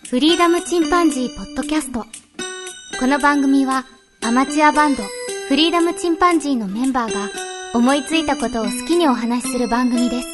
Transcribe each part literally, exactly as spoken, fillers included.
フリーダムチンパンジーポッドキャスト。この番組はアマチュアバンドフリーダムチンパンジーのメンバーが思いついたことを好きにお話しする番組です。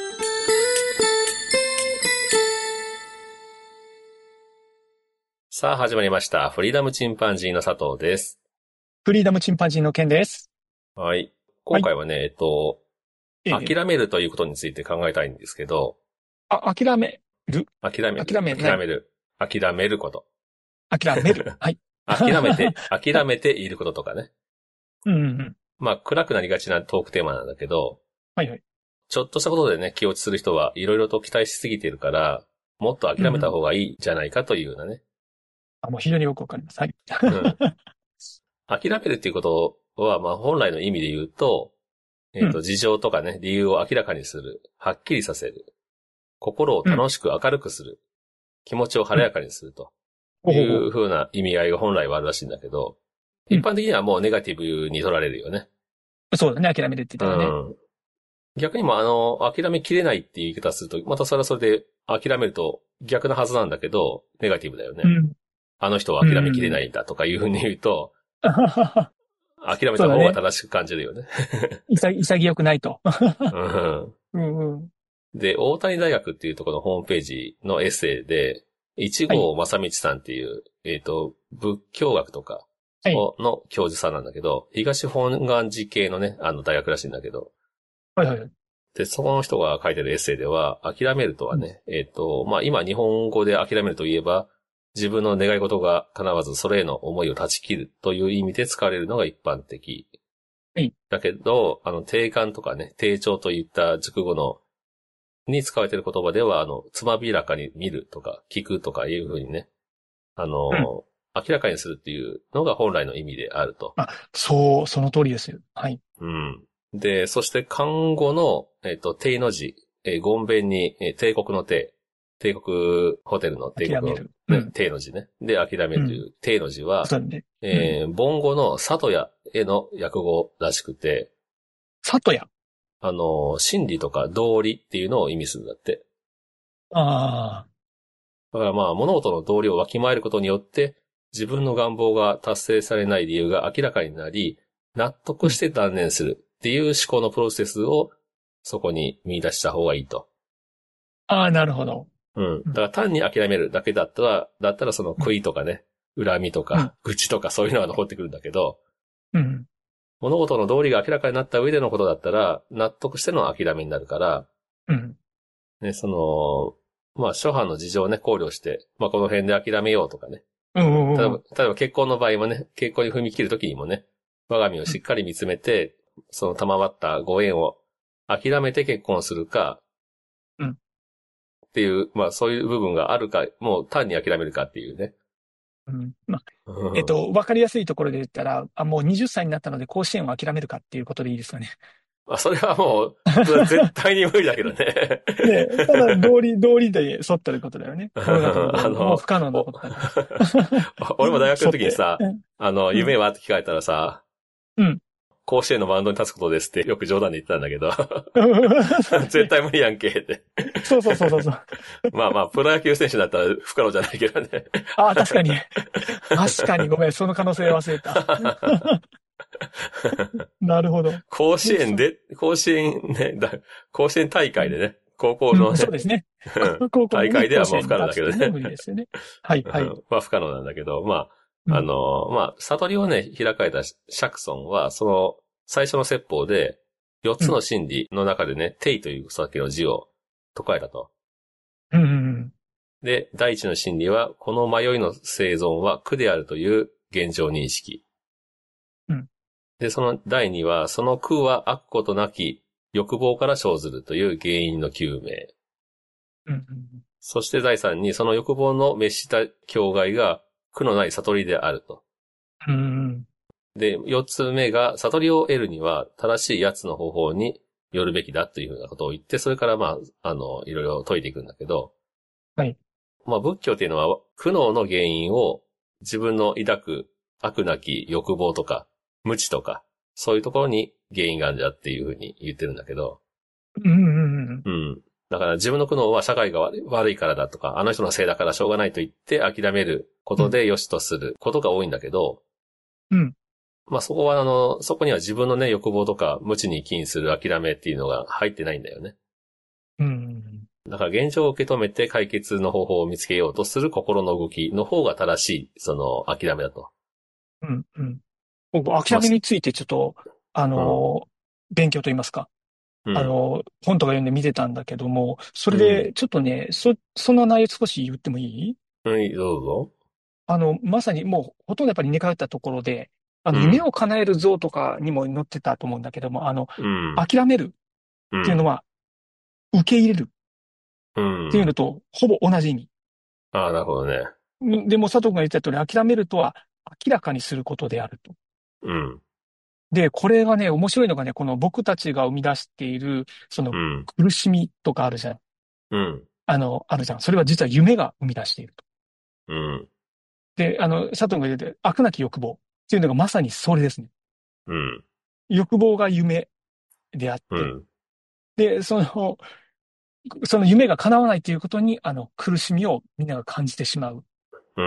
さあ始まりました。フリーダムチンパンジーの佐藤です。 フリーダムチンパンジーのケンです。 はい。今回はね、はい、えっと、 ええ、 諦めるということについて考えたいんですけど。 あ、諦める諦める。 諦め諦める。諦めること。 諦める。はい。 諦めて、諦めていることとかね。 うんうんうん。 まあ、暗くなりがちなトークテーマなんだけど。 はいはい。 ちょっとしたことでね、気落ちする人はいろいろと期待しすぎているから、もっと諦めた方がいいじゃないかというようなね。うんうん、 あ、もう非常によくわかります。はい。 うん、諦めるっていうことは、まあ、本来の意味で言うと、えっと、事情とかね、理由を明らかにする。はっきりさせる。心を楽しく明るくする。うん、気持ちを晴れやかにすると。いう風な意味合いが本来はあるらしいんだけど、うん、一般的にはもうネガティブに取られるよね。 そうだね、諦めるって言ったらね。うん、 逆にもあの、諦めきれないっていう言い方すると、またそれはそれで諦めると逆なはずなんだけど、ネガティブだよね。うん、あの人は諦めきれないんだとかいう風に言うと、うん、諦めた方が正しく感じるよね。 ね、潔くないと。 うんうんうん、で、大谷大学っていうところのホームページのエッセイで、一号正道さんっていう、はい、えっと、仏教学とかの教授さんなんだけど、はい、東本願寺系のね、あの大学らしいんだけど。 はいはいはい。 で、その人が書いてるエッセイでは、諦めるとはね、うん、えっと、まあ、今日本語で諦めるといえば、自分の願い事が叶わずそれへの思いを断ち切るという意味で使われるのが一般的。 はい。 だけど、あの、定感とかね、定調といった熟語のに使われている言葉では、あの、つまびらかに見るとか、聞くとかいうふうにね、あの、うん、明らかにするっていうのが本来の意味であると。 あ、そう、その通りですよ。はい。 うん。で、そして漢語の、えっと、帝の字、えー、言弁に、えー、帝国の帝、帝国ホテルの帝国の、ね、うん、帝の字ね。で、諦めるという帝の字は、うんねうん、えー、梵語の里屋への訳語らしくて、 里屋あの、真理とか道理っていうのを意味するんだって。 ああ。 だからまあ、物事の道理をわきまえることによって、自分の願望が達成されない理由が明らかになり、納得して断念するっていう思考のプロセスをそこに見出した方がいいと。 ああ、なるほど。 うん。だから単に諦めるだけだったら、だったらその悔いとかね、恨みとか、愚痴とかそういうのが残ってくるんだけど、 うん。 物事の道理が明らかになった上でのことだったら、納得しての諦めになるから、 うん。 ね、その、まあ、諸般の事情をね、考慮して、まあ、この辺で諦めようとかね。 うんうんうん、 例えば、例えば結婚の場合もね、結婚に踏み切るときにもね、我が身をしっかり見つめて、うん、その賜ったご縁を諦めて結婚するか、 うん。 っていう、まあ、そういう部分があるか、もう単に諦めるかっていうね。 うん。まあ、えっと、わかりやすいところで言ったら、あ、もうはたちになったので甲子園を諦めるかっていうことでいいですかね。 あ、それはもう、絶対に無理だけどね。 ねえ、ただ、道理、道理で沿ってることだよね。あの、もう不可能なことだから。 俺も大学の時にさ、あの、夢はって聞かれたらさ、 うん。 甲子園のマウンドに立つことですってよく冗談で言ってたんだけど。絶対無理やんけって。 そうそうそうそう。 まあまあ、プロ野球選手だったら不可能じゃないけどね。 ああ、確かに。確かにごめん、その可能性忘れた。なるほど。 甲子園で、甲子園ね、だ甲子園大会でね、高校のね、 うん、そうですね。 高校の、ね、大会ではもう不可能だけどね。 無理ですよね。はいはい。 まあ不可能なんだけど、まあ、あの、うん、まあ、悟りをね、開かれた釈尊は、その、最初の説法で、四つの真理の中でね、定、うん、というさっきの字を説かれたと。 うんうんうん、 で、第一の真理は、この迷いの生存は苦であるという現状認識。 うん、 で、その第二は、その苦は悪ことなき欲望から生ずるという原因の究明。 うんうん、 そして第三に、その欲望の滅した境外が苦のない悟りであると。 うんうんで、四つ目が、悟りを得るには、正しい八つの方法によるべきだというふうなことを言って、それからまあ、あの、いろいろ解いていくんだけど、 はい。 まあ、仏教っていうのは、苦悩の原因を自分の抱く悪なき欲望とか、無知とか、そういうところに原因があるんだっていうふうに言ってるんだけど、 うんうんうん。 うん。 だから自分の苦悩は社会が悪い悪いからだとか、あの人のせいだからしょうがないと言って諦めることで良しとすることが多いんだけど、 うん。 まあそこはあの、そこには自分のね、欲望とか無知に起因する諦めっていうのが入ってないんだよね。 うん。 だから現状を受け止めて解決の方法を見つけようとする心の動きの方が正しい、その諦めだと。 うん。うん。僕、諦めについてちょっと、あの、勉強と言いますか。 うん、 あの、本とか読んで見てたんだけども、それうで、ちょっとね、そ、その内容少し言ってもいい？ うん、どうぞ。 あの、まさにもう、ほとんどやっぱり似通ったところで、あの、 うん夢を叶える像とかにも載ってたと思うんだけども、あの、 うん。 諦めるうんっていうのは、受け入れるうっていうん。 のと、ほぼ同じ意味。 ああ、なるほどね。 んでも、佐藤君が言った通り、諦めるとは、明らかにすることであると。 うん。 で、これがね、面白いのがね、この僕たちが生み出している、そのうん。 苦しみとかあるじゃん。 うん。 あの、あるじゃん。それは実は夢が生み出していると。 うん。 で、あの、佐藤が言ってた、飽くなき欲望っていうのがまさにそれですね。 うん。 欲望が夢であって、 うん。 で、その、その夢が叶わないということに、あの、苦しみをみんなが感じてしまう。 うん。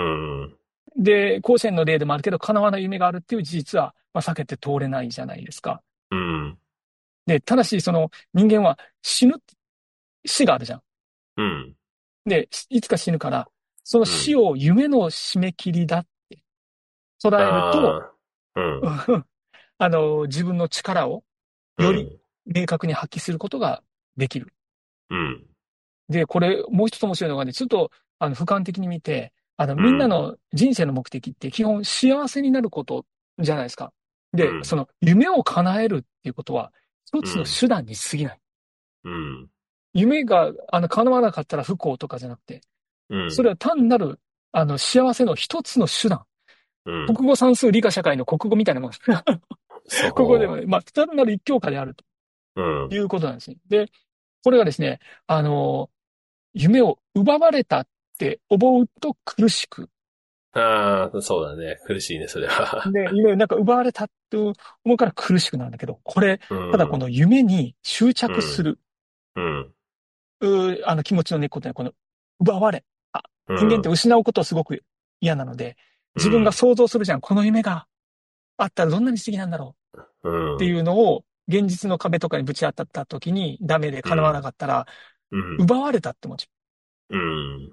で、甲子園の例でもあるけど、叶わない夢があるっていう事実は、まあ、避けて通れないじゃないですか。 うん。 で、ただし、その人間は死ぬ、死があるじゃん。 うん。 で、いつか死ぬから、そのうん。 死を夢の締め切りだって捉えると、 ああ。うん。 あの、自分の力をよりうん。 明確に発揮することができる。 うん。 で、これ、もう一つ面白いのがね、ちょっと、あの、俯瞰的に見て、あの、みんなうん。 の人生の目的って基本幸せになることじゃないですか。で、そうん。 の、夢を叶えるっていうことは、一つのうん。 手段に過ぎない。 うん。 夢が、あの、叶わなかったら不幸とかじゃなくて、 うん。 それは単なる、あの、幸せの一つの手段。 うん。 国語算数理科社会の国語みたいなもんです。ここでもそね、まあ、単なる一教科であるとう。うん。 いうことなんですね。で、これがですね、あの、夢を奪われたって思うと苦しく。 ああ、そうだね。苦しいね、それは。 で、夢をなんか奪われたって思うから苦しくなるんだけど、これ、 うん。 ただこの夢に執着すうん。 る、 うん。 うーあの気持ちの根っことは、この奪われ。あ、 う人間ってん。 失うことはすごく嫌なので、自分がうん。 想像するじゃん。この夢があったらどんなに素敵なんだろううっていん。 うのを、現実の壁とかにぶち当たった時にダメで叶わなうん。 かったら、 うん。 奪われたって思っちゃうん。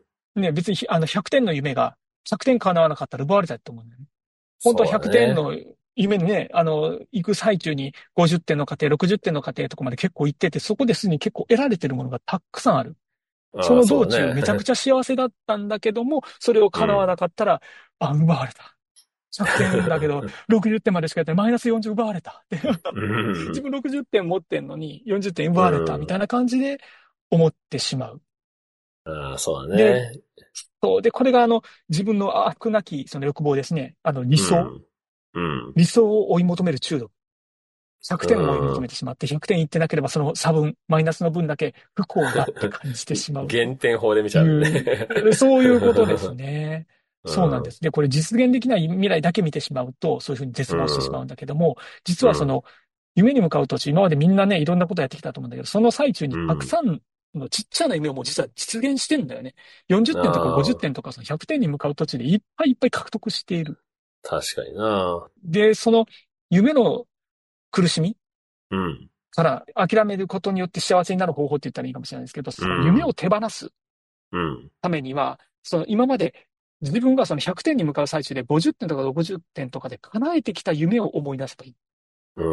う。ね、別にひあのひゃくてんの夢がひゃくてん叶わなかったら奪われたって思うんだよね。本当はそう 100 だね。 点の夢にね、あの、行く最中にごじゅってんの過程、ろくじゅってんの過程とかまで結構行ってて、そこですでに結構得られてるものがたくさんある。そああ、 の道中そうだね。 めちゃくちゃ幸せだったんだけども、それを叶わなうん。 かったら、あ、奪われた。ひゃくてんだけど、ろくじゅってんまでしかやってマイナスよんじゅう奪われた。でうん。 自分ろくじゅってん持ってんのによんじゅってん奪うわれたみたいん。 な感じで思ってしまう。 ああ、そうだで、 ね。 そう。で、これがあの、自分の飽くなきその欲望ですね。あの、理想。 うん。うん。 理想を追い求める中毒。ひゃくてんを追い求うん。 めてしまって、ひゃくてんいってなければその差分、マイナスの分だけ不幸だって感じてしまうと減点法で見ちゃうね。 いう、そういうことですね。 うん。 そうなんです。で、これ実現できない未来だけ見てしまうと、そういうふうに絶う望してしまうんん。 だけども、実うん。 はその、夢に向かう途中、今までみんなね、いろんなことやってきたと思うんだけど、その最中にたくうん。 さんのちっちゃな夢をもう実は実現してんだよね。よんじゅってんとか50 ああ、 点とかそのひゃくてんに向かう途中でいっぱいいっぱい獲得している。 確かにな。 で、その夢の苦しみうん。 から諦めることによって幸せになる方法って言ったらいいかもしれないですけど、 うその夢をん。 手放すうん。 ためには、その今まで自分がそのひゃくてんに向かう最中でごじゅってんとかろくじゅってんとかで叶えてきた夢を思い出せばいい。 うん。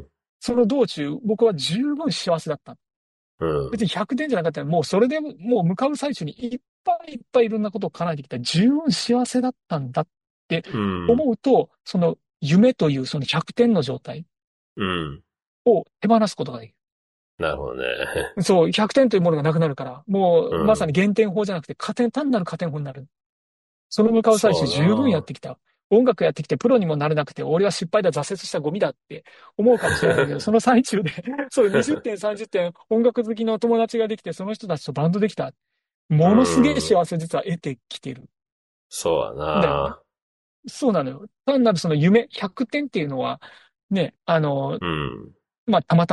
その道中、僕は十分幸せだった。 うん。 別にひゃくてんじゃなかったら、もうそれでもう向かう最中にいっぱいいっぱいいろんなことを叶えてきた。十分幸せだったんだってうん。 思うと、その夢というそのひゃくてんの状態うん。 を手放すことができなるほどね。 る。そう、ひゃくてんというものがなくなるから、もううまさにん。 減点法じゃなくて加点、単なる加点法になる。その向かう最中十分やっそてきた。音楽やってきてプロにもなれなくて、俺は失敗だ、挫折したゴミだって思うかもしれないけど、その最中でそうにじゅってん、さんじゅってん、音楽好きの友達ができて、その人たちとバンドできた。 う。 ものすげえうん。 幸せ実は得てきてるそうだんだよね。 な。 そうなのよ。単なるその夢、ひゃくてんっていうのは、ね、あの、 うん。 まあ、たまたま。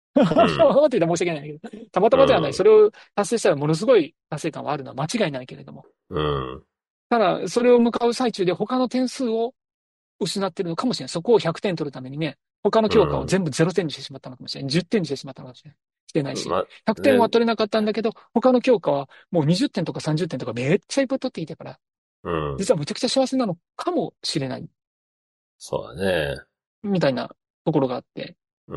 たまたまって言ったら申し訳ないんだけど、たまたまではない。 うん。 それを達成したらものすごい達成感はあるのは間違いないけれども。 うん。 ただ、それを向かう最中で他の点数を失ってるのかもしれない。そこをひゃくてん取るためにね、他のう教科をん。 全部ゼロてんにしてしまったのかもしれない。じゅってんにしてしまったのかもしれない。してないし。 ま、 ひゃくてんはね、 取れなかったんだけど、他の教科はもうにじゅってんとかさんじゅってんとかめっちゃいっぱい取っていたから、 うん。 実はむちゃくちゃ幸せなのかもしれない。 そうだね。 みたいなところがあって。 うん。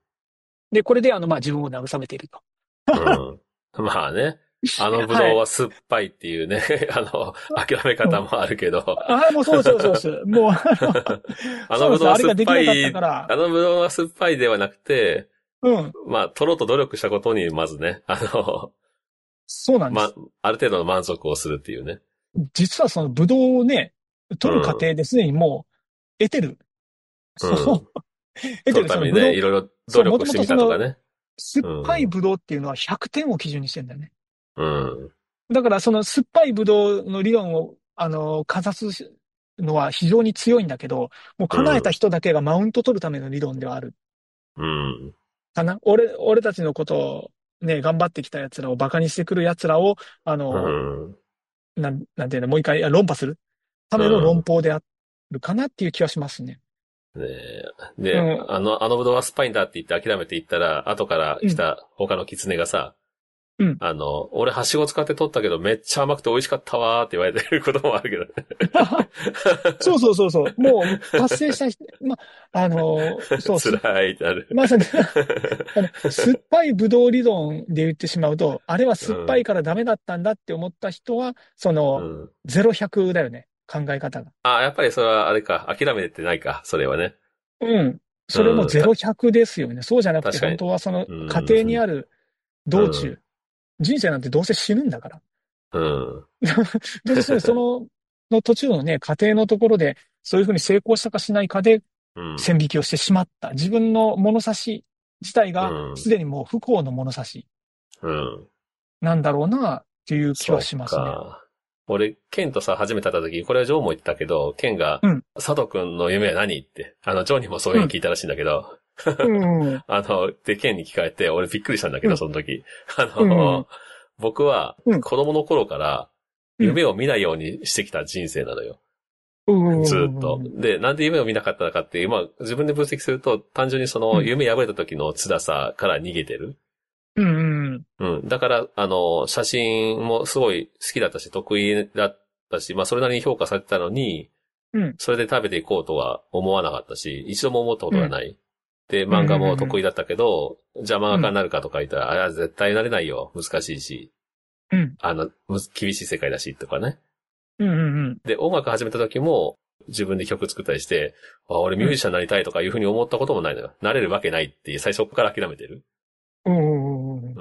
で、これであの、まあ自分を慰めていると。 うん。まあね。あのブはい。 ドウは酸っぱいっていうね、あの、諦めうん。 方もあるけど。 ああ、もうそうそうそうそう。もう、あの、 あのそうなんですよ。あれブドウは酸っができなかったぱい、 から、 あのブドウは酸っぱいではなくて、 うん。 まあ、取ろうと努力したことに、まずね、あの、ま、 そうなんです。 ある程度の満足をするっていうね。 実はそのブドウをね、 う取る過ん。 程ですでにもう得てる。 うそう。 ん。 得てる。 取るためにね、 そのブドウ、 いろいろ努そう、もと力してみもとそのたとかね。 酸っうん。 ぱいブドウっていうのはひゃくてんを基準にしてんだよね。 うん。 だからその酸っぱいブドウの理論を、あの、かざすのは非常に強いんだけど、もううん。 叶えた人だけがマウント取るための理論ではある。 うん。 かな。俺、俺たちのことをね、頑張ってきた奴らをバカにしてくる奴らを、あうの、 ん。 なん、なんていうの、もう一回あ論破するたうめの論ん。 法であるかなっていう気はしますね。 ねえ。で、 うん、 あの、あのブドウは酸っぱいんだって言って諦めていったら、後からうん、 来た他の狐がさ、 うん。 あの、俺はしご使って取ったけどめっちゃ甘くて美味しかったわーって言われてることもあるけどね。 そうそうそうそう。もう達成した人、ま、あの、そう、す、 辛いってなる。 まさにあの、酸っぱいブドウ理論で言ってしまうと、あれは酸っぱいうん。 からダメだったんだって思った人は、その、 うん。 ゼロひゃくだよね。考え方が。 あ、やっぱりそれはあれか。諦めてないか。それはね。 うん。それもうん。た、 ゼロひゃくですよね。そうじゃなくて、 確かに。 本当はそのう過程にん。 あるうん。 道中、人生なんてどうせ死ぬんだから。 うん。 どうせその、の途中のね、過程のところで、そういうふうに成功したかしないかでうん。 線引きをしてしまった。自分の物差し自体うがすん。 でにもう不幸の物差しうん。 なんだろうな、っていう気はそしうますね。 か。俺、ケンとさ、初めて会った時、これはジョーも言ったけど、ケンが、 うん、 佐藤くんの夢は何って、あの、ジョーにもそういううん、 ふうに聞いたらしいんだけど、 うん、うん、 あの、で、ケンに聞かれて、俺びっくりしたんだけど、 うん、 その時。あうん、 の、僕は、 うん、 子供の頃から、 うん、 夢を見ないようにしてきた人生なのよ。 うずーっと。 ん、 で、なんで夢を見なかったのかって、今、自分で分析すると、単純にその、 うん、 夢破れた時の辛さから逃げてる。 うん、 うん。だから、あの、写真もすごい好きだったし、得意だったし、まあ、それなりに評価されてたのに、 うん、 それで食べていこうとは思わなかったし、一度も思ったことうん、 がない。で、 うん、 漫画もうん、 得意だったけど、じゃあ漫うん、 画家になるかとか言ったら、あれは絶対なれないよ。難しいし、 うん、 あの、む厳しい世界だし、とかね。 うん、 で、音楽始めた時も、自分で曲作ったりして、あ、俺ミュージシャンになりたいとかいうふうに思ったこともないのよ。なれるわけないって最初から諦めてる。 うん、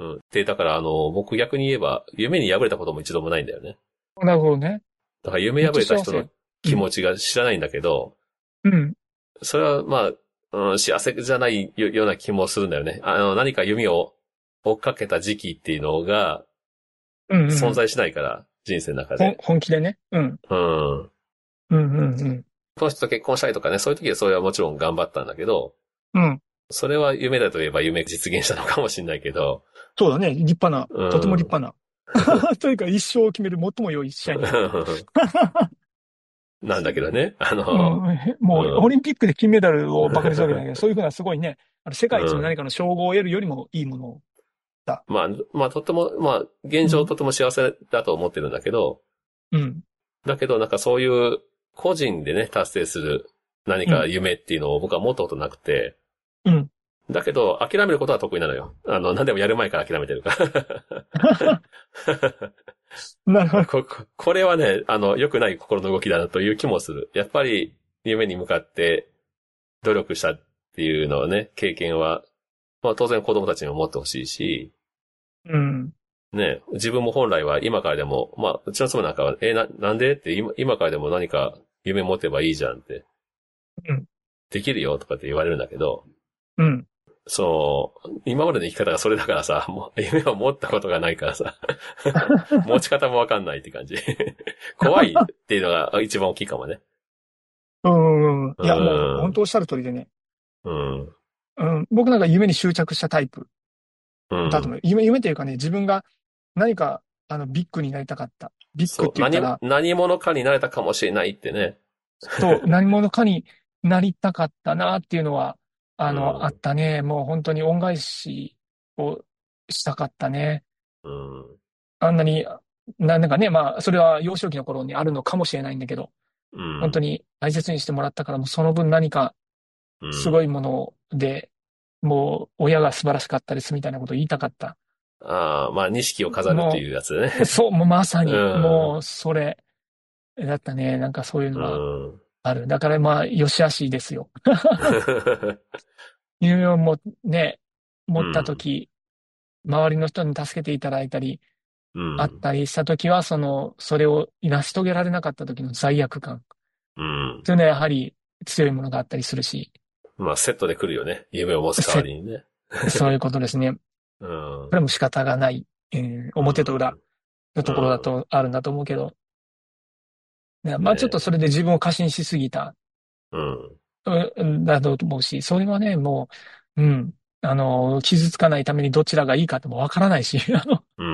うん。で、だからあの、僕逆に言えば、夢に破れたことも一度もないんだよね。 なるほどね。 だから夢めっ破れた人のちゃ幸せ。うん、 気持ちが知らないんだけど、 うん、 それはまあ、うん、幸せじゃないよような気もするんだよね。あの、何か夢を追っかけた時期っていうのがうん、うん。 存在しないから、人生の中本、 で。 本気でね。うん、 うん。 うん、うん、うん、 この人と結婚したいとかね、そういう時はそれはもちろん頑張ったんだけど、 うん。 それは夢だと言えば夢実現したのかもしれないけど、 そうだね。立派な、 うとても立ん。 派な。というか一生を決める最も良い試合になった。 なんだけどね。あうの、 ん、もう、オうん。 リンピックで金メダルをバカにするわけだけど、そういうふうなすごいね、あの世界一のうん。 何かの称号を得るよりもいいものだ。 まあ、まあ、とても、まあ、現うん、 状とても幸せだと思ってるんだけど、 うん、 だけどなんかそういう個人でね、達成する何うん、 か夢っていうのを僕は持ったことなくて、 うん。 だけど諦めることは得意なのよ。あの、何でもやる前から諦めてるから。 なるほど。 こ、ここれはね、あの、良くない心の動きだなという気もする。やっぱり夢に向かって努力したっていうのはね、経験は、まあ当然子供たちにも持ってほしいし、 うん、 ね、自分も本来は今からでも、まあ、うちの妻なんかは、え、な、なんでって今、今からでも何か夢持てばいいじゃんって、 うん、 できるよとかって言われるんだけど、 うん。 そう、今までの生き方がそれだからさ、もう夢を持ったことがないからさ、持ち方もわかんないって感じ。怖いっていうのが一番大きいかもね。 うん、いうや、もう、本ん、 当おっしゃる通りでね。 うん。 うん、僕なんか夢に執着したタイプうん。 だと思う。夢、夢というかね、自分が何か、あの、ビッグになりたかった。ビッグっそう。何、 て言ったら、 何者かになれたかもしれないってね。 そう、何者かになりたかったなっていうのは、あの、あっうん。 たね。もう本当に恩返しをしたかったね。 うん。 あんなに、な、なんかね、まあ、それは幼少期の頃にあるのかもしれないんだけど、 うん。 本当に大切にしてもらったから、もうその分何かうん。 すごいもので、もう親が素晴らしかったですみたいなことを言いたかった。 ああ、まあ、錦を飾るってもいうやつね。 う、そう、もうまさうに、 ん。 もうそれだったね。なんかそういううのはん。 ある。だからまあ、よしあしですよ。夢をもね、持ったとうん。 き、周りの人に助けていただいたり、 うん。 あったりしたときは、その、それを成し遂げられなかったときの罪悪感。 うん。 というのはやはり強いものがあったりするし、 まあ、セットで来るよね。夢を持つ代わせ、 りにね。 そういうことですね。 うん。 これも仕方がない、えーう表と裏ん。 のところだうん。 とあるんだと思うけど、ね、まあちょっとね。 それで自分を過信しすぎた、 うん。 うんだと思うし、それはね、もう、うん、あの、傷つかないためにどちらがいいかってもわからないし、あの、 うん。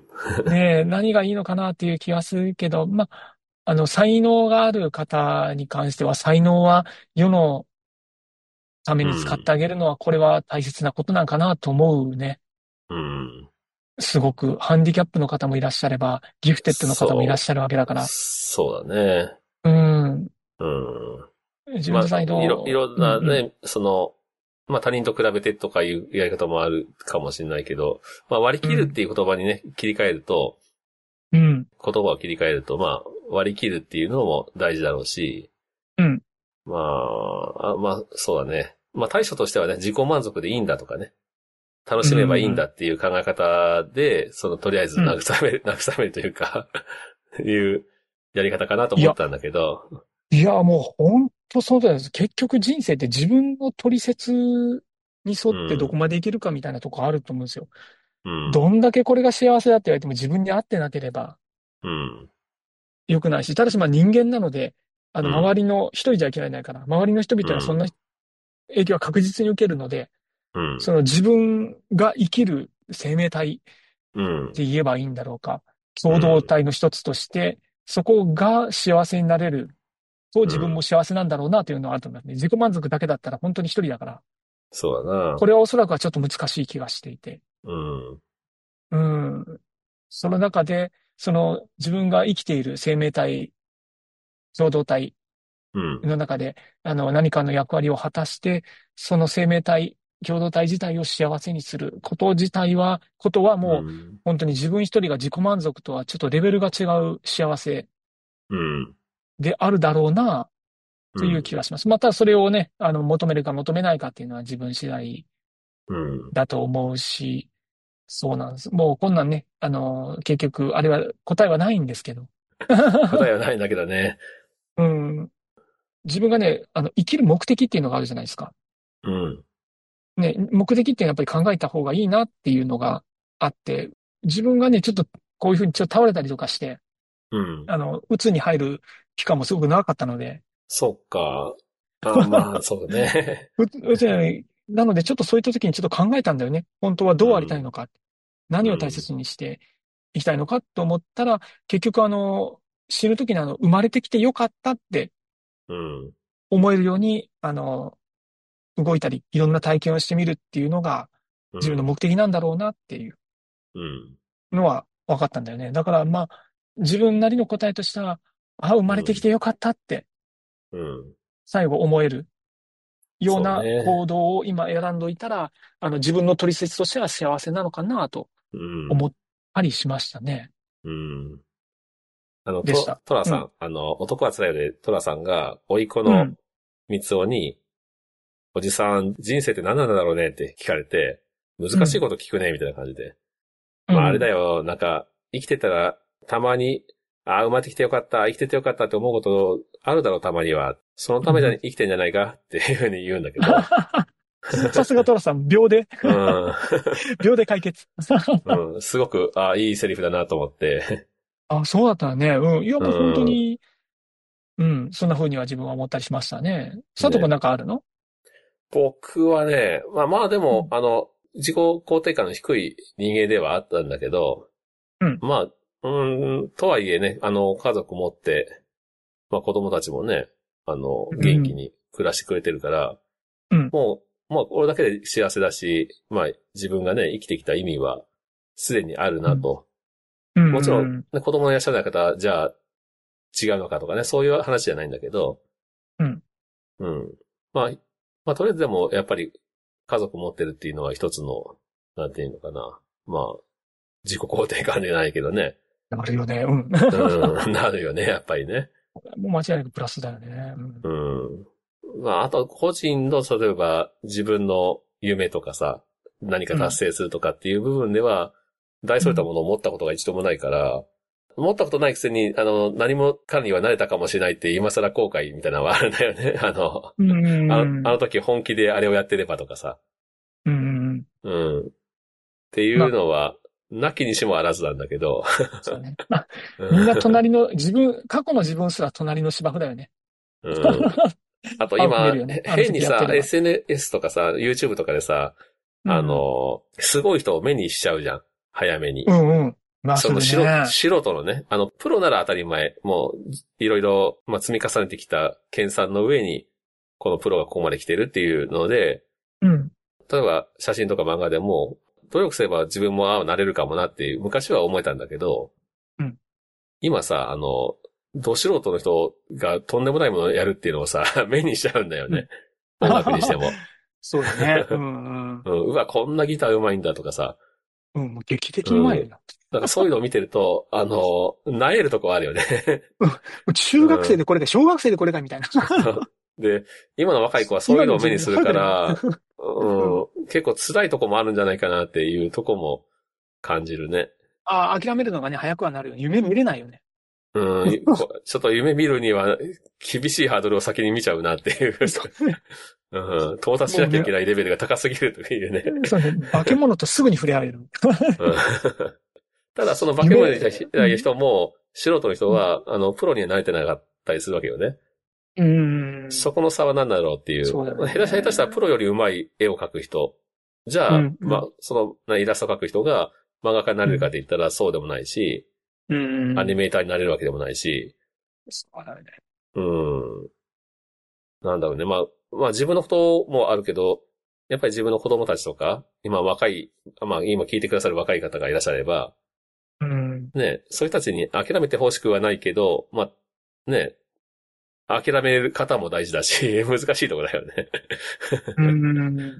ね、何がいいのかなっていう気はするけど、まあ、あの、才能がある方に関しては、才能は世のために使っうん。 てあげるのは、これは大切なことなんかなと思うね。 うん。 すごく、ハンディキャップの方もいらっしゃれば、ギフテッドの方もいらっそしゃるわけだかう。 ら、 そうだね。 うん、 うん。 自分まあ、 の才いろ、い能、 ろんうんうん、 なね、その、まあ他人と比べてとかいうやり方もあるかもしれないけど、まあ割りうん、 切るっていう言葉にね、切り替えると、 うん、 言葉を切り替えると、まあ割り切るっていうのも大事だろうし、 うん、 まあ、あまあそうだね。まあ対処としてはね、自己満足でいいんだとかね、楽うしめばいいんん、 だっていう考え方で、そのとりあえずうん。 慰める、慰めるというかいうやり方かなといや、 思ったんだけど、 いや、もう本当そうだよ。結局人生って自分の取説に沿ってどこうん、 までいけるかみたいなとこあると思うんですよ。 うん、 どんだけこれが幸せだって言われても自分に合ってなければうん、 良くないし、ただしまあ人間なので、あの周うん、 りの一人じゃ生きられないから、周りの人々はそんなうん、 影響は確実に受けるので、 うん、 その自分が生きる生命体っうん、 て言えばいいんだろうか。共同うん、 体の一つとして、そこが幸せになれると自分もうん。 幸せなんだろうなというのはあると思いますね。自己満足だけだったら本当に一人だから、 そうだな。 これはおそらくはちょっと難しい気がしていて。 うん、 うん。その中で、その自分が生きている生命体、共同体うん、 の中で、あの、何かの役割を果たして、その生命体、共同体自体を幸せにすること自体は、ことはもう、 うん、 本当に自分一人が自己満足とはちょっとレベルが違う幸せうん、 であるだろうな、という気うん、 がします。またそれをね、あの、求めるか求めないかっていうのは自分次第うん。 だと思うし、そうなんです。もうこんなんね、あの、結局、あれは答えはないんですけど。 答えはないんだけどね。 うん。自分がね、あの、生きる目的っていうのがあるじゃないですか。 うん、 ね、目的っていうのはやっぱり考えた方がいいなっていうのがあって、自分がね、ちょっとこういうふうにちょっと倒れたりとかして、 うん。 あの、鬱に入る期間もすごく長かったので、 そっか。あ、まあ、そうだね。 う鬱になのでちょっとそういった時にちょっと考えたんだよね。本当はどうありたいうん、 のか。何を大うん、 切にしていきたいのかと思ったら、結局あの、死ぬ時にあの、生まれてきてよかったってうん、 思えるように、あの、動いたり、いろんな体験をしてみるっていうのが自分のうん、 目的なんだろうなっていううん、 のは分かったんだよね。だからまあ、自分なりの答えとしては、あ、生まれてきうん、 てよかったってうん。 最後思えるようそうな行ね。 動を今選んどいたら、あの、自分の取説としては幸せなのかなとうん、 思ったりしましたね。 うん。あの、ト、 でした。うん。 トラさん、あの、男は辛いよで、トラさんが、甥いっ子のうん。 三つ男に、おじさん、人生って何なんだろうねって聞かれて、難しいうん。 こと聞くね、みたいな感じで。まああれだうん。 よ、なんか、生きてたら、たまに、ああ、生まれてきてよかった、生きててよかったって思うことあるだろう、たまには。そのためじゃうん。 生きてんじゃないかっていうふうに言うんだけど。 さすがトラさん、秒で、 うん。 秒で解決。 うん。すごく、ああ、いいセリフだなと思って。 あ、そうだったね。うん。いや、 うもう本当ん。 に、うん。そんな風には自分は思ったりしましたね。佐藤君ね。 なんかあるの？ 僕はね、まあまあでも、うん、あの、自己肯定感の低い人間ではあったんだけど、 うん。 まあ、うん、とはいえね、あの、家族持って、まあ子供たちもね、あの、元気に暮らしてくれてるから、 うん、 もう、まあこれだけで幸せだし、まあ自分がね、生きてきた意味は、すでにあるなと。 うん、 もちろん、ね、子供のいらっしゃらない方、じゃあ、違うのかとかね、そういう話じゃないんだけど、 うん。 うん。まあ、まあとりあえずでも、やっぱり、家族持ってるっていうのは一つの、なんていうのかな。まあ、自己肯定感じゃないけどね。 なるよね。うん。 うん、なるよね、やっぱりね。 もう間違いなくプラスだよね。 うん。うん、まあ、あと、個人の、例えば、自分の夢とかさ、何か達成するとかっていう部分では、大それたものを持ったことが一度もないから、うん、持ったことないくせに、あの、何もかにはなれたかもしれないって今更後悔みたいなのはあるんだよね。あの、 うん、 あの、あの時本気であれをやってればとかさ。 うん。 うん。っていうのは、なきにしもあらずなんだけど。 そうね。まあ、みんな隣の、自分、過去の自分すら隣の芝生だよね。 うん。あと今、 ね、 変にさ、エスエヌエス とかさ、YouTube とかでさ、うん、あの、すごい人を目にしちゃうじゃん。早めに。 うんうん。まあ、 その素人、素人のね、あの、プロなら当たり前、もう、いろいろ、まあ、積み重ねてきた研鑽の上に、このプロがここまで来てるっていうので、 うん。 例えば、写真とか漫画でも、努力すれば自分もああなれるかもなっていう、昔は思えたんだけど、 うん。 今さ、あの、ど素人の人がとんでもないものをやるっていうのをさ、目にしちゃうんだよね。うん、音楽にしても。 そうだね。うんうん。 うん。うわ、こんなギター上手いんだとかさ。 うん、もう劇的に上手いよな。うん、 だからそういうのを見てると、あの、萎えるとこあるよね。 うん。中学生でこれか、小学生でこれかみたいな。 で、今の若い子はそういうのを目にするから、うん、結構辛いとこもあるんじゃないかなっていうとこも感じるね。 ああ、諦めるのがね、早くはなるよね。夢見れないよね。 うん、ちょっと夢見るには厳しいハードルを先に見ちゃうなっていう。うん、到達しなきゃいけないレベルが高すぎるというね。 そうね。化け物とすぐに触れ合える。 うん、ただその化け物に対して人も、素人の人は、あの、プロには慣れてなかったりするわけよね。 うん。 そこの差は何だろうっていう。そうだね。下手下手したらプロより上手い絵を描く人。じゃあ、うん、まあ、その、イラスト描く人が漫画家になれるかって言ったらそうでもないし、 うん、 アニメーターになれるわけでもないし。 そうだね。 うん。なんだろうね。まあ、まあ自分のこともあるけど、やっぱり自分の子供たちとか、今若い、まあ今聞いてくださる若い方がいらっしゃれば、 うん、 ね、そういう人たちに諦めてほしくはないけど、まあ、ね、諦める方も大事だし、難しいところだよね。 うん。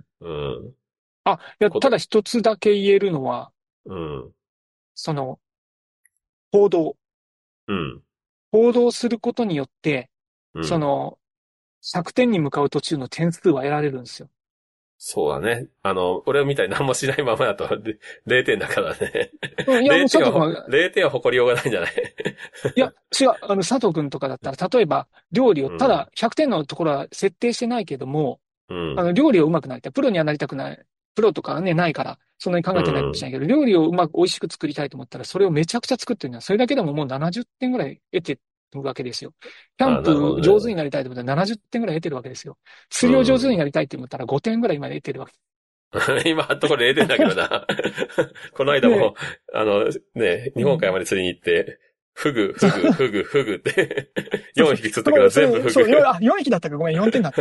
うん。 あ、いや、ただ一つだけ言えるのは、 うん。 その、行動。 うん。 行動することによって、 うん、 その、ひゃくてんに向かう途中の点数は得られるんですよ。 そうだね。あの、俺みたいに何もしないままだとれいてんだからね。 うん、いや、もう佐藤君は、れいてんは誇りようがないんじゃないいや、違う。あの、佐藤君とかだったら、例えば、料理を、ただひゃくてんのところは設定してないけども、 うん、 あの、料理をうまくなりたい。プロにはなりたくない。プロとかね、ないから、そんなに考えてないかもしれないけど、うん、料理をうまく美味しく作りたいと思ったら、それをめちゃくちゃ作ってるのは、それだけでももうななじゅってんぐらい得てるわけですよ。キャンプ上手になりたいと思ったらななじゅってんぐらい得てるわけですよ。釣りを上手になりたいと思ったらごてんぐらいまで得てるわけ。 今、ところれいてんだけどな。この間も、ね、あの、ね、日本海まで釣りに行って、フグ、フグ、フグ、フグって、よんひき釣ったけど全部フグ。 そう、そうあ、よんひきだったかごめん、よんてんだった。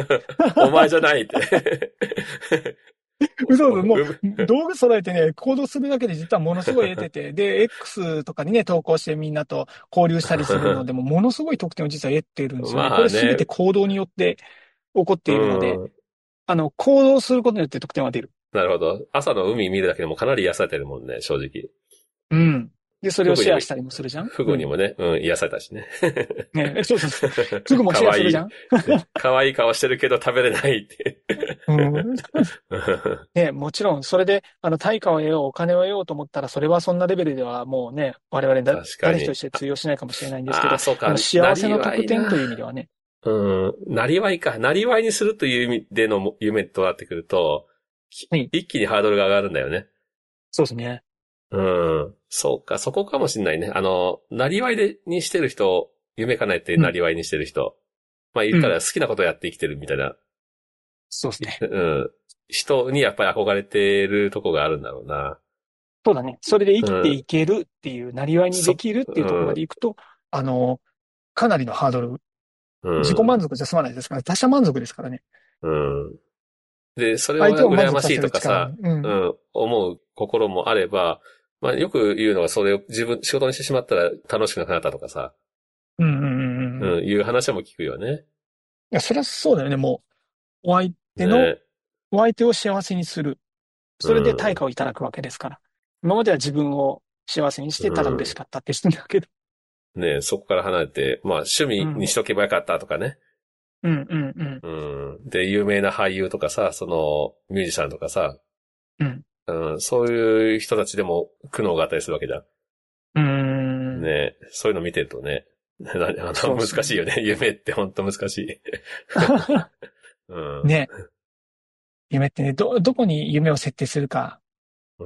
お前じゃないって。 嘘嘘、もう、道具揃えてね、行動するだけで実はものすごい得てて、で、X とかにね、投稿してみんなと交流したりするのでも、ものすごい得点を実は得てるんですよね。まあね、これすべて行動によって起こっているので、あの、行動することによって得点は出る。 なるほど。朝の海見るだけでもかなり癒されてるもんね、正直。 うん。で、それをシェアしたりもするじゃん。 フグにもね、うん、うん、癒されたしね。 ね、そうそうそう。フグもシェアするじゃん。 可愛い顔してるけど食べれないって。 うん。ね、もちろん、それで、あの、対価を得よう、お金を得ようと思ったら、それはそんなレベルではもうね、我々だ、誰として通用しないかもしれないんですけど、 あ、そうか。 幸せの特典という意味ではね。 うん。なりわいか。なりわいにするという意味での夢となってくると、はい、一気にハードルが上がるんだよね。 そうですね。 うん。そうか、そこかもしんないね。あの、なりわいで、にしてる人、夢叶えてなりわいにしてる人。うん、まあ言ったら好きなことやって生きてるみたいなそうですね。 うん。人にやっぱり憧れてるとこがあるんだろうな。 そうだね。それで生きてうん。 いけるっていう、なりわいにでそ、 きるっていうところまうん。 でいくと、あの、かなりのハードル、 う自己満ん。 足じゃ済まないですから、他者満足ですからね。 うん。で、それを相手を満羨ましい足させるとかさ、 力もね。うん。 うん、思う心もあれば、まあよく言うのがそれを自分、仕事にしてしまったら楽しくなくなったとかさ、 うんうんうんうん。いうん、いう話も聞くよね。 や、そりゃそうだよね。もう、お相手の、 ね。 お相手を幸せにする。 うそれで対ん。 価をいただくわけですから。今までは自分を幸せにしうてただ嬉しん。 かったって人だけど。 ね、そこから離れて、まあ趣味にうん。 しとけばよかったとかね。 うんうんうん。 うん。で、有名な俳優とかさ、その、ミュージシャンとかさ、 うん。 うん、そういう人たちでも苦悩があったりするわけじゃうーん。 ん。 ね、そういうの見てるとね、なあの、 そうそう。 難しいよね。夢ってほんと難しい。うん。 ね。夢ってね、ど、どこに夢を設定するかうん。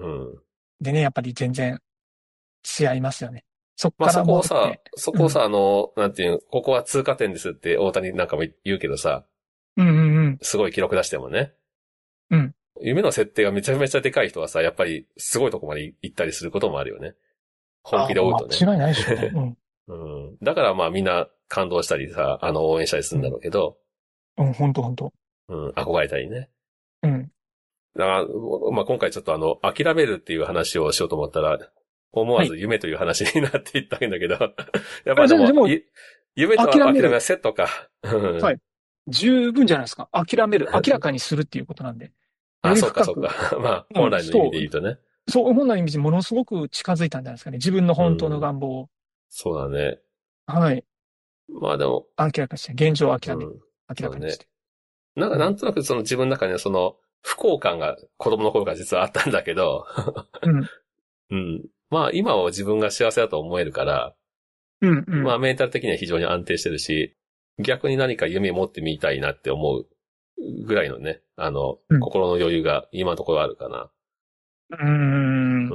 でね、やっぱり全然違いますよね。そっまあそからこをさ、 もって。うん。 そこをさ、あの、なんていうの、ここは通過点ですって大谷なんかも言うけどさ、 うんうんうん。 すごい記録出してもね。 うん。 夢の設定がめちゃめちゃでかい人はさ、やっぱりすごいとこまで行ったりすることもあるよね。本ああ、 気で追うとね。 もう間違いないでしょうね。うん。 うん。だからまあみんな感動したりさ、あの応援したりするんだうん。 ろうけど、 うん、ほんとほんと。 うん、憧れたりね。 うん。 だから、まあ今回ちょっとあの、諦めるっていう話をしようと思ったら、思はい。 わず夢という話になっていったんだけど、やっぱあ、 でも、 全然もうい夢と諦める。 諦めはセットか。うん。 はい。十分じゃないですか。諦める。明らかにするっていうことなんで。よあ、 りそうかそうか。 深く。 まあ、 うん。 本来の意味そう。 で言うとね。 そう、本来の意味にものすごく近づいたんじゃないですかね。自分のう本当のん。 願望を。 そうだね。 はい。 まあでも、 明らかにして。現状を諦め、 うん。そうだね。 明らかにして。 なんか、 うん。 なんとなくその自分の中にはその、不幸感が子供の頃から実はあったんだけど、 うん。 うん。まあ今は自分が幸せだと思えるから、 うん。うん。 まあメンタル的には非常に安定してるし、逆に何か夢を持ってみたいなって思うぐらいのね、あの、 うん。 心の余裕が今のところあるかな。 うーん。 うん。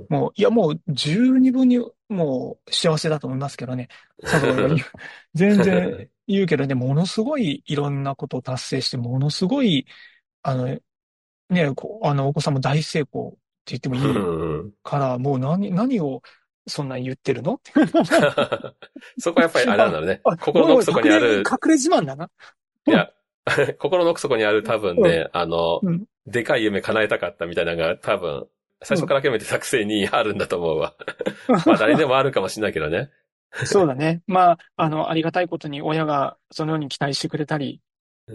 もう、いや、もう、十二分に、もう、幸せだと思いますけどね。佐藤が言う、全然言うけどね、ものすごいいろんなことを達成して、ものすごい、あの、ね、こう、あの、お子さんも大成功って言ってもいいうん。 から、もう何、何をそんなに言ってるの？ そこはやっぱりあれなんあ、 だろうね。 あ、 心の奥底ごめんごめん、隠れ、隠にある、 れ自慢だな。 いや、心の奥底にある多分うん、 ね、あの、 うん、 でかい夢叶えたかったみたいなのが多分、最うん。 初から諦めてたくせにあるんだと思うわ。まあ誰にでもあるかもしれないけどね。 そうだね。まあ、あの、ありがたいことに親がそのように期待してくれたり、 うん。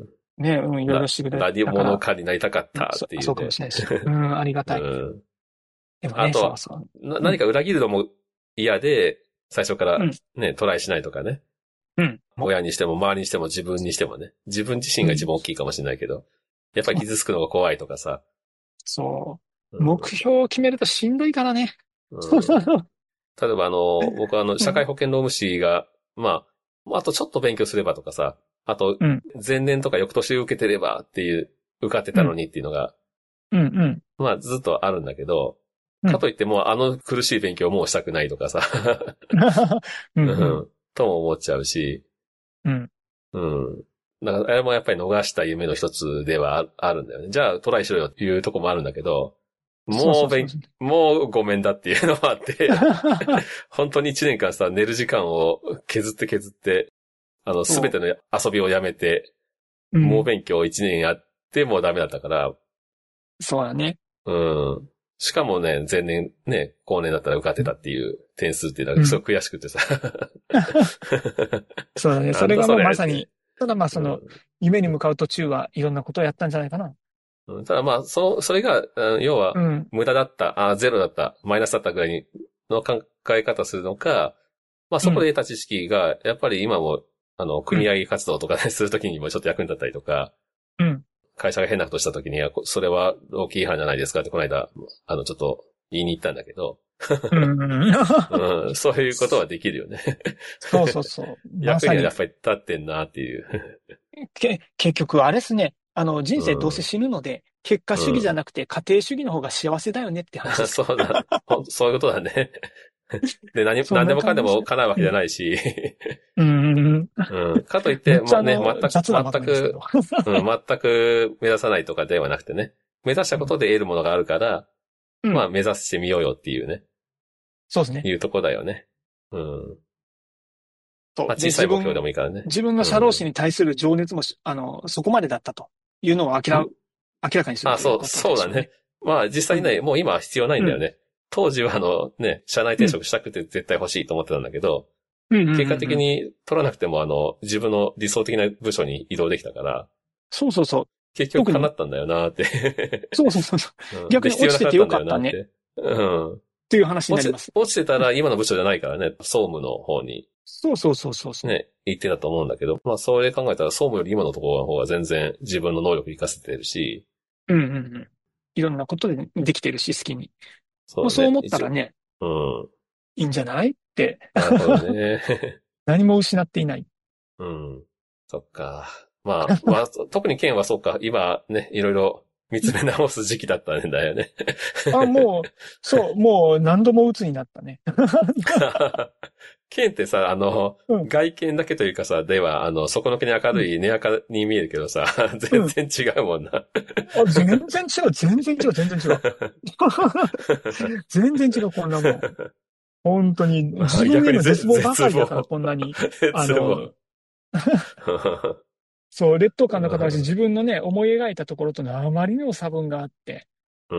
ね、うん、いろいろな、 してくれ何たから、 者かになりたかっうん、 たっそ、そうかもていうね。 しれないし。うん、ありがたい。 うん。 でもね、 あとは、 そうそう。 な、 うん、 何か裏切るのも嫌で、最初からうん、 ね、トライしないとかね。 うん、も親にしても周りにしても自分にしてもね。自分自身う、うん、 が一番大きいかもしれないけど。やっぱり傷つくのが怖いとかさ。 そう。目うん。 標を決めるとしんどいからね。 うん。例えばあの、僕はあの、社会保険労務士が、まあ、あとちょっと勉強すればとかさ、あと、 うん、 前年とか翌年受けてればっていう、受かってうん、 たのにっていうのが、 うん、うん、 まあずっとあるんだけど、 うん。 かといってもうあの苦しい勉強をもうしたくないとかさ、 うん、 ううん、 ん、とも思っちゃうし、 うん。 うん。だから、あれもやっぱり逃した夢の一つではああるんだよね。じゃあトライしろよっていうとこもあるんだけど、もう勉、 そうそうそうそう。 もうごめんだっていうのもあって、本当に一年間さ、寝る時間を削って削って、あの、すべそての遊びをやめて、 う。う猛ん。 勉強を一年やってもうダメだったから、 そうだね。 うん。しかもね、前年ね、後年だったら受かってたっていう点数っていうのうん。 がすごく悔しくてさ。 そうだね。 なんだそれがもうそれって。 まさに、ただまあその、夢に向かう途中はいろんなことをやったんじゃないかな。 うん、ただまあ、そ、それが、うん、要は、 うん。 無駄だった、あ、ゼロだった、マイナスだったぐらいにの考え方するのか、まあそこうん。 で得た知識が、やっぱり今も、あの、 うん。 組合活動とかね、するときにもちょっと役に立ったりとか、 うん。 会社が変なことしたときには、こそれは労基違反じゃないですかって、この間、あの、ちょっと言いに行ったんだけど、 うん。 うん、そういうことはできるよね。 そうそうそう。まさに、 役にはやっぱり立ってんなっていう。 け、結局あれですね。あの、人う生どうせん。 死ぬので、結果主義じゃうん。 なくて家庭主義の方が幸せだよねって話ですか。 そうだ。ほんそういうことだね。で、何、 そんな何でもかんで感じですね。 も叶うわけじゃうん。 ないし。 うん。 うん。かといって、まあね、全く、 雑なまとめですけど全く、うん、全く目指さないとかではなくてね。目指したことで得るものがあるから、うん、まあ目指してみようよっていうね。 そうですね。 いうとこだよね。うん。 そう。 まあ小さい目標でもいいからね。 自分の社労士に対する情熱も、うん、あの、そこまでだったというのを明ら、明らかにするということですね。あ、そう、 そうだね。まあ実際ね、うん、もう今は必要ないんだよね。うん、当時はあのね、社内転職したくて絶対欲しいと思ってたんだけど、うん、結果的に取らなくてもあの、自分の理想的な部署に移動できたから。 そうそうそう。 結局叶ったんだよなーって。 そうそうそう。うん、逆に落ちててよかったね。 うん。 っていう話になります。 落ちてたら今の部署じゃないからね、総務の方に。 そうそうそうそうそう。 ね、言ってたと思うんだけど、まあそれ考えたら総務より今のところの方が全然自分の能力活かせてるし。 うんうんうん。いろんなことでできてるし、好きに。そう、ね、そう思ったらね、うん。いいんじゃないって。 なるほどね。 何も失っていない。 うん。そっか。まあ、まあ、特にケンはそうか、今ね、いろいろ見つめ直す時期だったんだよね。 あ、もう、そう、もう何度も鬱になったね。 ケンってさ、あの、うん、外見だけというかさ、では、あの、底の気に明るい、根明るに見えるけどさ、全然違うもんな。うん、 あ、全然違う、全然違う、全然違う。全然違う、こんなもん。本当に、自分への絶望ばかりだから、こんなに。あの、そう、劣等感の方は自分のね、思い描いたところとのあまりにも差分があって。 うん。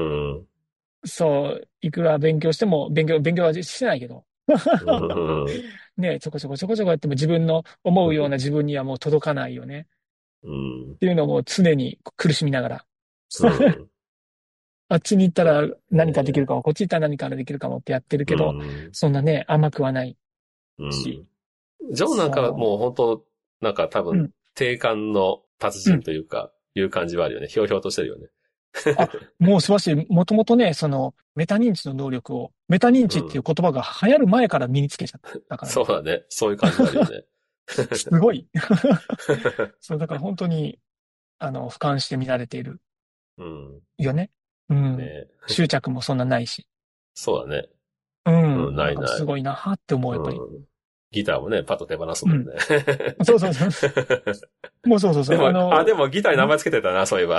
そう、いくら勉強しても、勉強、勉強はしてないけど。 うん、 ね、ちょこちょこちょこちょこやっても自分の思うような自分にはもう届かないよね。 うん、 っていうのも常に苦しみながら。うん、あっちに行ったら何かできるかも、こっち行ったら何かできるかもってやってるけど、うん、そんなね、甘くはないし。 うん、ジョーなんかもう本当、なんか多分、定感の達人というか、いう感じはあるよね。ひょうひょうとしてるよね。 あ、もう素晴らしい。もともとね、その、メタ認知の能力を、メタ認知っていう言葉が流行る前から身につけちゃったから、ねうん、そうだね。そういう感じがあるよね。 すごい。そう、だから本当に、あの、俯瞰して見られている。 うん。 よね。うん。 ね、 執着もそんなないし。 そうだね。 うん。 うん、ないない。 すごいなって思う、やっぱり。 うん、ギターもね、パッと手放すもんね。 うん、そうそうそう。もうそうそうそう。 でも、 あの、 あ、でもギターに名前つけてたな、そういえば。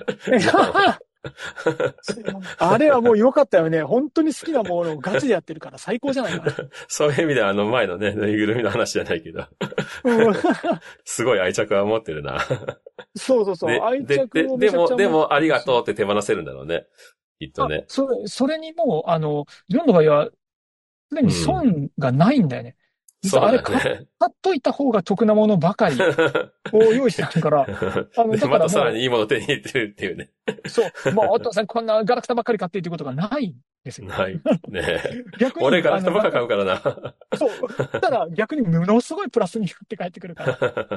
あれはもう良かったよね。本当に好きなものをガチでやってるから最高じゃないかな。 そういう意味ではあの前のね、ぬいぐるみの話じゃないけど。すごい愛着は持ってるな。 そうそうそう。愛着をで、でも、でもありがとうって手放せるんだろうね。きっとね。 それ、それにもう、あの、ジョンの場合は、すでに損がないんだよね。うん、実はあれ買、ね、買っといた方が得なものばかりを用意してあるから、 あの、だからまたさらにいいものを手に入れてるっていうね。 そう。もうお父さんこんなガラクタばっかり買ってっていうことがないんですよ。 ない。ね逆に。俺ガラクタばっかり買うからな。 そう。ただ逆にものすごいプラスに振って帰ってくるから。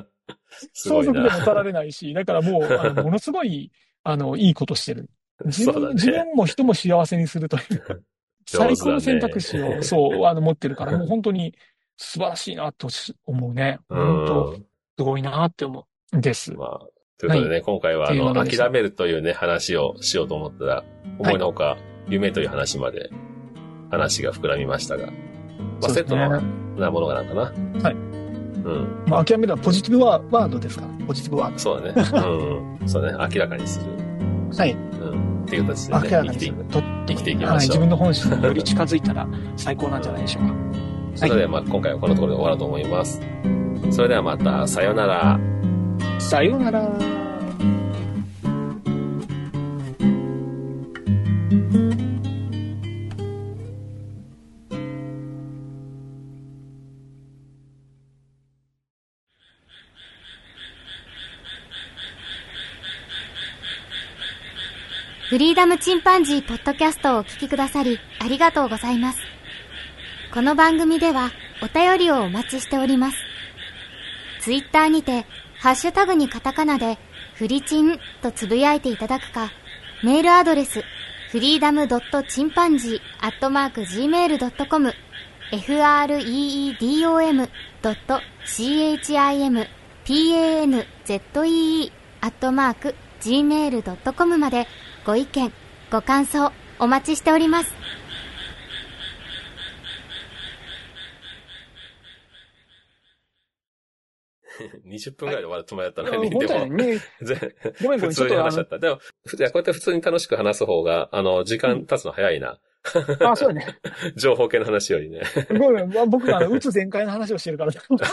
相続でも取られないし、だからもう、あのものすごい、あの、いいことしてる。自分、ね、自分も人も幸せにするという、最高の選択肢を、そう、あの、持ってるから、もう本当に素晴らしいなと思うね。本当、すごいなって思う。です。 まあ、ということでね、はい、今回は、あの、諦めるというね、話をしようと思ったら、思いのほか、はい、夢という話まで、話が膨らみましたが、まあ、セットのなものがなんかな。 はい。うん。まあ、諦めるのはポジティブワードですか？ポジティブワード。 そうだね。うん。そうだね。明らかにする。 はい。 うん。っていう形でね、 明らかにする。 生きていきましょう。 はい。自分の本心により近づいたら最高なんじゃないでしょうか。 それでは、まあ、今回はこのところで終わろうと思います。それではまた、さようなら。 さようなら。 フリーダムチンパンジーポッドキャストをお聞きくださりありがとうございます。この番組ではお便りをお待ちしております。ツイッターにてハッシュタグにカタカナでフリチンとつぶやいていただくか、メールアドレスフリーダムドットチンパンジーアットマークジーメールドットコム フリーダムドットチンパンジーアットマークジーメールドットコム までご意見、ご感想お待ちしております。 にじゅっぷんぐらいで終わるつもりだったのに、 本当だね。ごめんごめん、 普通に話しちゃった。でも、ふこうやって普通に楽しく話す方が、あの、時間経つの早いな。 うん、あ、そうだね。 情報系の話よりね。 ごめん、僕がうつ全開の話をしてるから。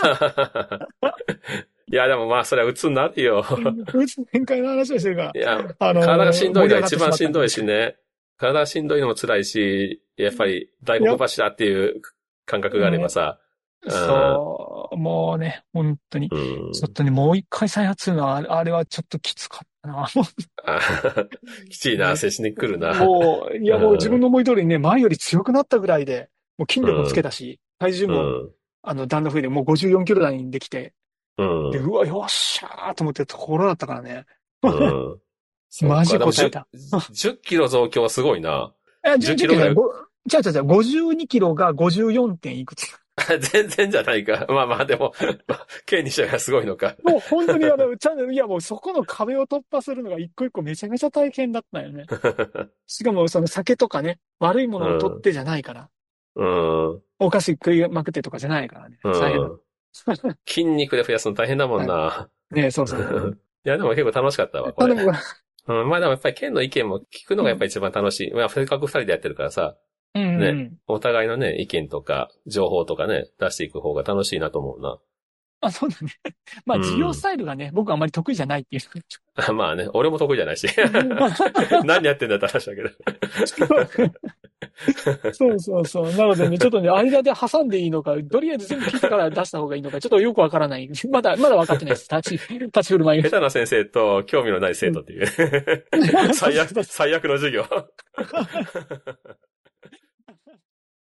いや、でもまあ、それはうつになるよ。 うつ全開の話をしてるから。 いや、 あのー、 体がしんどいのが一番しんどいしね。体がしんどいのも辛いし、やっぱり大黒柱っていう感覚があればさ。 ね、そう、もうね、本当に。うん、ちょっとね、もう一回再発するのは、あれはちょっときつかったな。 きついな、接しに来るな。 もう、いやもう自分の思い通りにね、前より強くなったぐらいで、もう筋力もつけたし、うん、体重も、うん、あの、だんだん増えて、もうごじゅうよんキロ台にできて、うん、で、うわ、よっしゃーと思ってるところだったからね。うんマジ答えた。 じゅっキロ増強はすごいな。 え、じゅっキロじゃ、じゃじゃじゃ、ごじゅうにキロがごじゅうよんてんいくつ。 全然じゃないか。まあまあでも、K にしてはすごいのか。 もう本当にあの、ちゃんと、いやもうそこの壁を突破するのが一個一個めちゃめちゃ大変だったよね。しかもその酒とかね、悪いものを取ってじゃないから。うん。お菓子食いまくってとかじゃないからね。大変だ。 筋肉で増やすの大変だもんな。 はい、ねえ、そうそう。 いや、でも結構楽しかったわ、これ。うん、まあでもやっぱり県の意見も聞くのがやっぱり一番楽しい。うん、まあ、せっかく二人でやってるからさ。うんうん、ね。お互いのね、意見とか、情報とかね、出していく方が楽しいなと思うな。 あ、そうだね。まあ、事業スタイルがね、うん、僕はあまり得意じゃないっていう。 まあね、俺も得意じゃないし。何やってんだって話だけど。 そうそうそう。なのでね、ちょっとね、間で挟んでいいのか、とりあえず全部聞いてから出した方がいいのか、ちょっとよくわからない。まだ、まだ分かってないです。立ち、立ち振る舞い。 下手な先生と興味のない生徒っていう。うん、最悪、最悪の授業。